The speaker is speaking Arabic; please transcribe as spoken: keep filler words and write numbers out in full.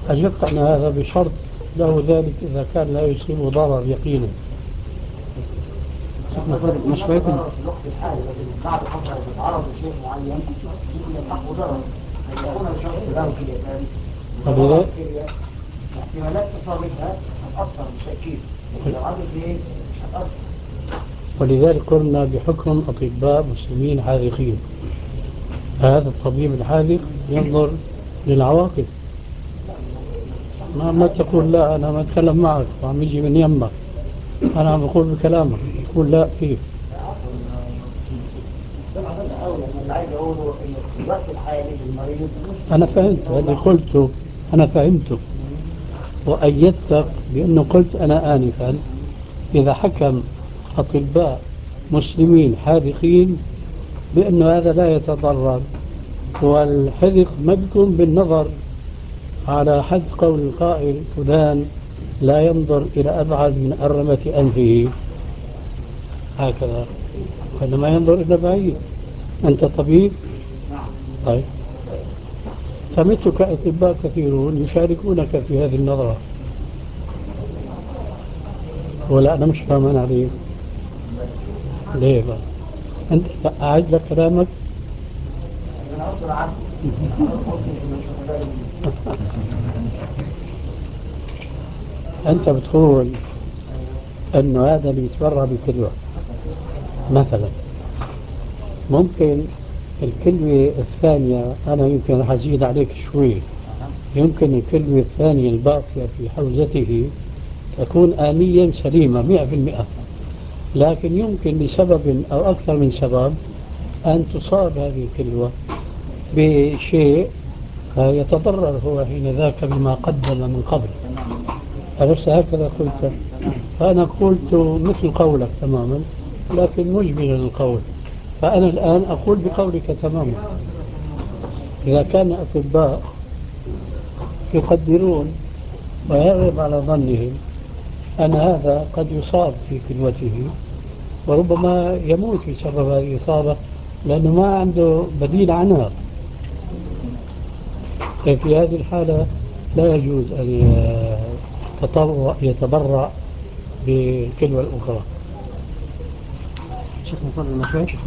أجبت أن هذا بشرط له ذلك إذا كان لا يصيب ضرر يقينا. مش فاكر في الوقت الحالي، لكن بعد فترة يتعرض لشيء معين ممكن يلحقه ضرر يكون الشخص له كليتان احتمالات إصابتها هتأثر بالتأكيد، لكن لو عنده كلية مش هتأثر. ولذلك قلنا بحكم أطباء مسلمين حاذقين، هذا الطبيب الحاذق ينظر للعواقب. ما, ما تقول لا أنا ما أتكلم معك وعم يجي من يمك، أنا عم بقول بكلامك تقول لا كيف. أنا فهمت اللي قلته، أنا فهمته وأيدتك بأنه قلت أنا آنفا إذا حكم أطباء مسلمين حاذقين بأنه هذا لا يتضرر، والحذق ما بيكون بالنظر على حد قول القائل فلان لا ينظر إلى أبعد من أرمة أنفه هكذا، وإنما ينظر إلى بعيد. أنت طبيب؟ طيب، فمثلك أطباء كثيرون يشاركونك في هذه النظرة. ولا أنا مش فاهمان عليك ليه بقى؟ أنت أعد لك كلامك. أنت بتقول أنه هذا اللي يتبرع بكلوة مثلا، ممكن الكلمة الثانية أنا يمكن راح أزيد عليك شوي، يمكن الكلمة الثانية الباقية في حوزته تكون آنيا سليمة مئة في المئة، لكن يمكن لسبب أو أكثر من سبب أن تصاب هذه الكلوة بشيء يتضرر هو حين ذاك بما قدم من قبل. أليس هكذا قلت؟ فأنا قلت مثل قولك تماما لكن مجملا القول. فأنا الآن أقول بقولك تماما، إذا كان أطباء يقدرون ويغلب على ظنهم أن هذا قد يصاب في كلوته وربما يموت بسبب هذه الإصابة لأنه ما عنده بديل عنها، في هذه الحالة لا يجوز أن يتبرع بالكلوة الأخرى.